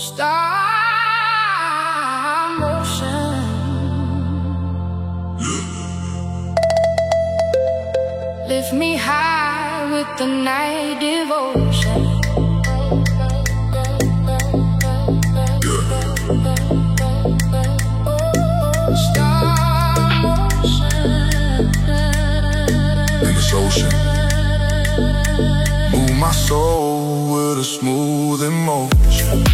Star motion. Lift me high with the night devotion. Star motion. Ocean. Move my soul with a smooth emotion.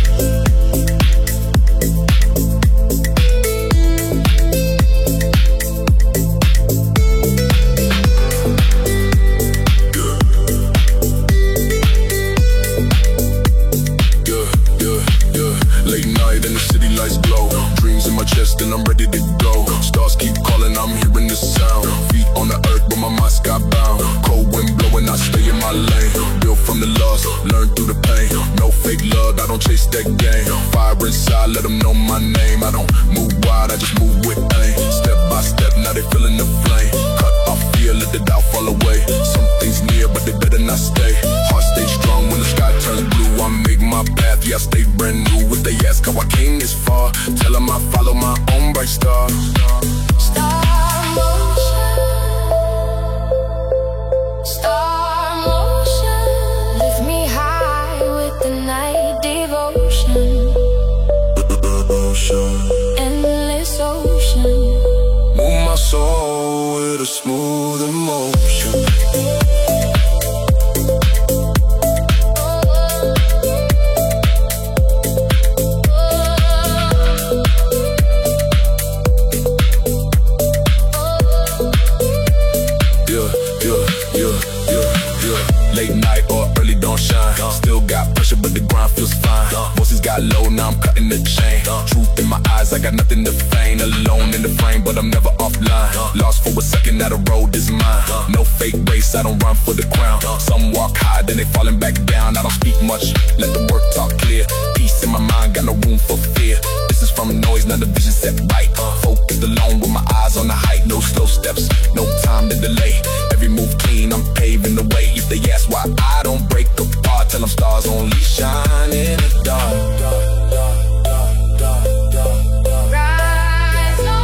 Late night and the city lights glow. Dreams in my chest and I'm ready to go. Stars keep calling, I'm hearing the sound. Feet on the earth but my mind skybound. Cold wind blowing, I stay in my lane. Built from the loss, learn through the pain. No fake love, I don't chase that game. Fire inside, let them know my name. I don't move wide, I just move with aim. Step by step, now they feeling the flame. Cut off fear, let the doubt fall away. Something's near but they better not stay. Heart stay strong when the sky turns blue. I make my path, yeah I stay brand new. If they ask how I came this far, tell them I follow my own bright star. Star motion. Star motion. Lift me high with the night devotion. Endless ocean. Move my soul with a smooth emotion. Late night or early dawn shine. Still got pressure but the grind feels fine. Voices got low, now I'm cutting the chain. Truth in my eyes, I got nothing to feign. Alone in the frame but I'm never offline. Lost for a second, now the road is mine. No fake race, I don't run for the crown. Some walk high, then they falling back down. I don't speak much, let the work talk clear. Peace in my mind, got no room for fear. This is from noise, now the vision set right. Focused alone with my eyes on the height. No slow steps, no time to delay. Every move clean, I'm paving the way. If they ask why I don't break apart, tell them stars only shine in the dark. Rise on.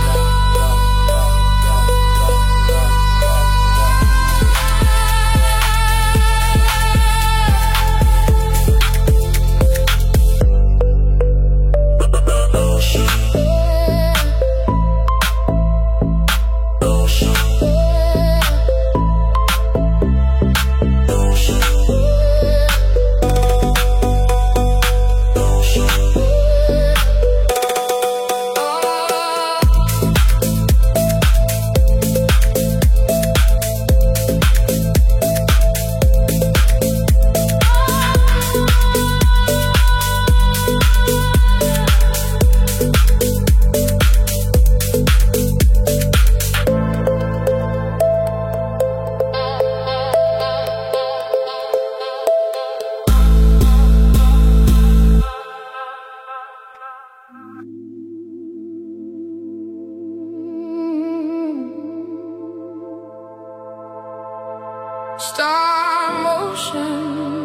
Star motion.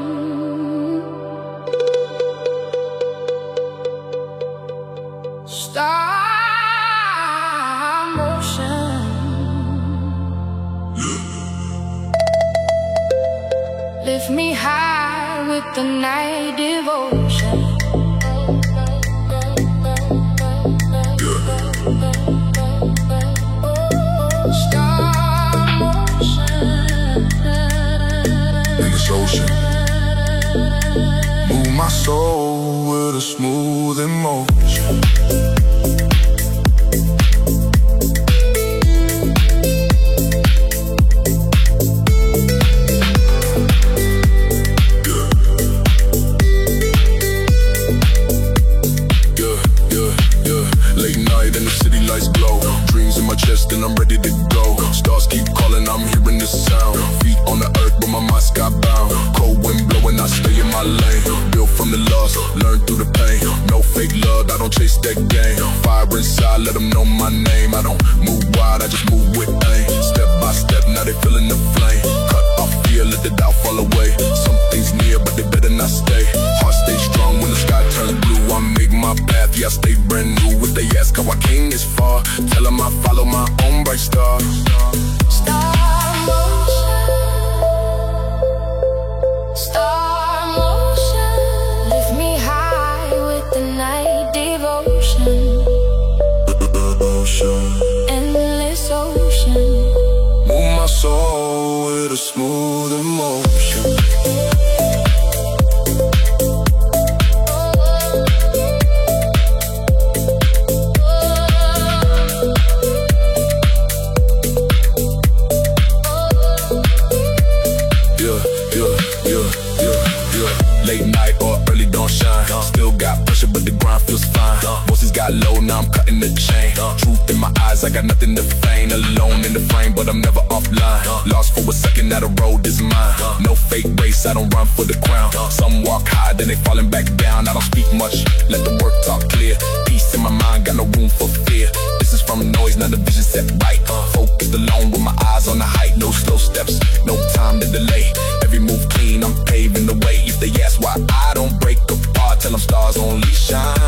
Star motion. Lift me high with the night devotion. Ocean. Move my soul with a smooth emotion. Late night and the city lights glow. Dreams in my chest and I'm ready to go. Stars keep calling, I'm hearing the sound. Feet on the earth but my mind skybound. Cold wind blowing, I stay in my lane. Built from the loss, learn through the pain. No fake love, I don't chase that game. Fire inside, let them know my name. I don't move wide, I just move with aim. Step by step, now they feeling the flame. Cut off fear, let the doubt fall away. Something's near but they better not stay. Heart stay strong when the sky turns blue. I'm this far. Tell 'em I follow my own bright star. Star motion, star motion. Lift me high with the night devotion. Endless ocean. Move my soul with a smooth emotion. Late night or early dawn shine. Still got pressure, but the grind feels fine. Voices got low, now I'm cutting the chain. Truth in my eyes, I got nothing to feign. Alone in the frame, but I'm never offline. Lost for a second, now the road is mine. No fake race, I don't run for the crown. Some walk high, then they falling back down. I don't speak much, let the work talk clear. Peace in my mind, got no room for fear. This is from noise, now the vision set right. Focused alone with my eyes on the height. No slow steps, no time to delay. Every move clean, I'm paving the way. If they ask why I don't break apart, tell them stars only shine.